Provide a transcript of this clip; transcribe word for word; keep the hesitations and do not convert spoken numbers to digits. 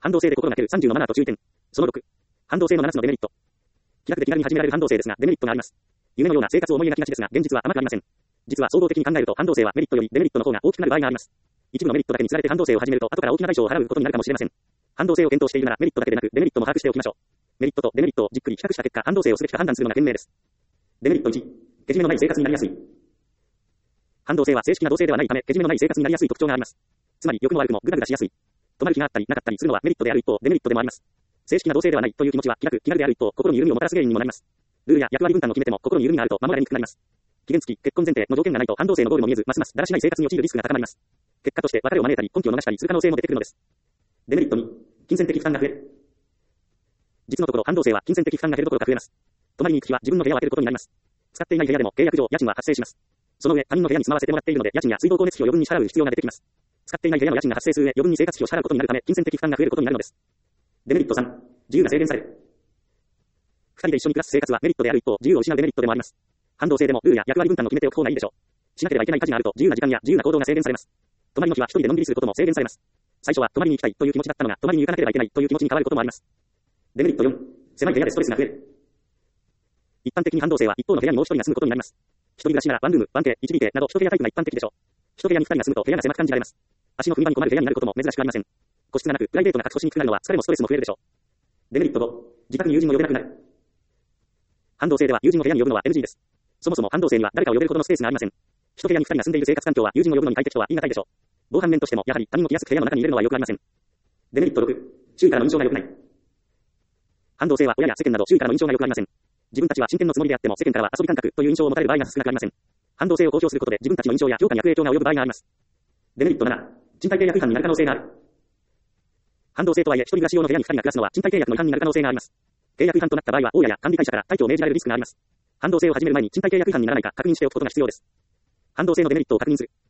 反動性で心がけるさんじゅうのマナーと注意点。そのろく。反動性のななつのデメリット。気楽で気軽に始められる反動性ですが、デメリットがあります。夢のような生活を思い描きがちですが、現実は甘くありません。実は総合的に考えると反動性はメリットよりデメリットの方が大きくなる場合があります。一部のメリットだけに釣られて反動性を始めると後から大きな代償を払うことになるかもしれません。反動性を検討しているならメリットだけでなくデメリットも把握しておきましょう。メリットとデメリットをじっくり比較した結果、反動性をすべきか判断するのが賢明です。デメリットいち、けじめのない生活になりやすい。反動性は正式な動性ではないため、けじめのない生活になりやすい特徴があります。つまり、良くも悪くもグダグダしやすい。止まる気があったりなかったりするのはメリットである一方、デメリットでもあります。正式な動性ではないという気持ちは気楽、気軽である一方、心に緩みをもたらす原因にもなります。ルールや役割分担を決めても心に緩みがあると守られにくくなります。期限付き、結婚前提の条件がないと反動性のゴールも見えず、ますますだらしない生活に陥るリスクが高まります。結果として別れを招いたり、根拠を逃したりする可能性も出てくるのです。デメリットに、金銭的負担が増える。実のところ反動性は金銭的負担が減るどころか増えます。泊まりに行く日は自分の部屋を空けることになります。使っていない部屋でも契約上家賃は発生します。その上、他人の部屋に住まわせてもらっているので、家賃や水道光熱費を余分に支払う必要が出てきます。使っていない部屋の家賃が発生する上、余分に生活費を支払うことになるため、金銭的負担が増えることになるのです。デメリットさん、自由が制限される。二人で一緒に暮らす生活はメリットである一方、自由を失うデメリットでもあります。反動性でもルールや役割分担を決めておく方がいいでしょう。しなければいけない家事があると自由な時間や自由な行動が制限されます。泊まりの日は一人でのんびりすることも制限されます。最初は泊まりに行きたいという気持ちだったのが、泊まりに行かなければいけないという気持ちに変わることもあります。デメリットよん、狭い部屋でストレスが増える。一般的に反動性は一方の部屋にもう一人が住むことになります。一人暮らしならワンルーム、ワンケー、ワンビーケーなど一部屋タイプが一般的でしょう。一部屋に二人が住むと部屋が狭く感じられます。足の踏み場に困る部屋になることも珍しくありません。個室がなくプライベートな確保しにくくなるのは疲れもストレスも増えるでしょう。デメリットご、自宅に友人を呼べなくなる。反動性では友人を部屋に呼ぶのは エヌジー です。そもそも反動性には誰かを呼べるほどのスペースがありません。一部屋に二人が住んでいる生活環境は友人を呼ぶのに快適とは言い難いでしょう。防犯面としてもやはり他人を来やすく部屋の中に入れるのは良くありません。デメリットろく、周囲からの印象が良くない。反動性は親や世間など周囲からの印象が良くありません。自分たちは真剣のつもりであっても世間からは遊び感覚という印象を持たれる場合が少なくありません。反動性を公表することで自分たちの印象や評価に悪影響が及ぶ場合があります。デメリットなな、賃貸契約違反になる可能性がある。反動性とはいえ一人暮らし用の部屋に二人が暮らすのは賃貸契約の違反になる可能性があります。契約違反となった場合は大家や管理会社から退去を命じられるリスクがあります。反動性を始める前に賃貸契約違反にならないか確認しておくことが必要です。反動性のデメリットを確認する。